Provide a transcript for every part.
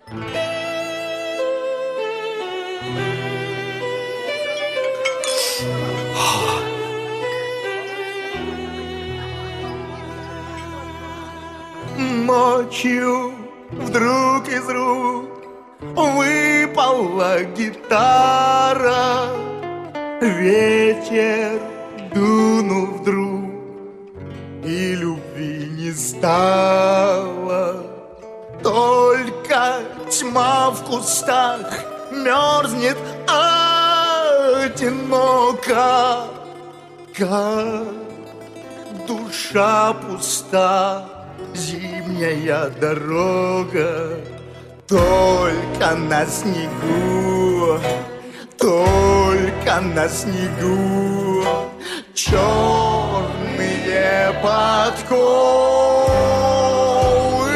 Ночью вдруг из рук выпала гитара, ветер дунул вдруг, и любви не стало. Только тьма в кустах мерзнет одиноко, как душа пуста. Зимняя дорога, только на снегу, только на снегу черные подковы.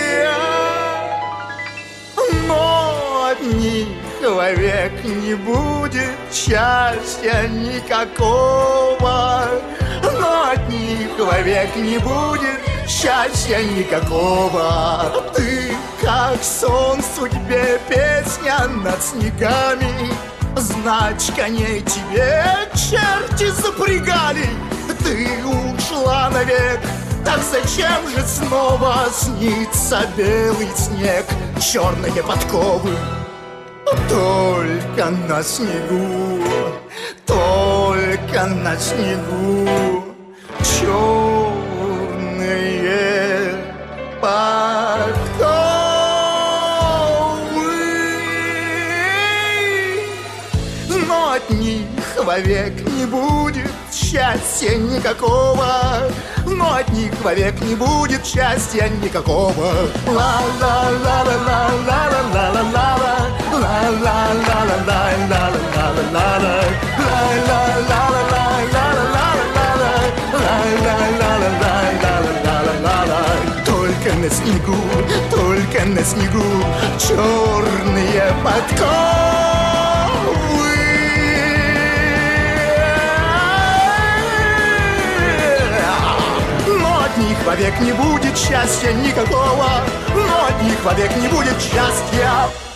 Но от них вовек не будет счастья никакого, но от них вовек не будет счастья никакого. Ты, как сон в судьбе, песня над снегами, знать коней тебе черти запрягали. Ты ушла навек, так зачем же снова снится белый снег, черные подковы? Только на снегу, только на снегу черные подковы. Но от них вовек не будет счастья никакого, но от них вовек не будет счастья никакого. Только на снегу, только на снегу черные подковы. Но от них вовек не будет счастья никакого, но от них вовек не будет счастья.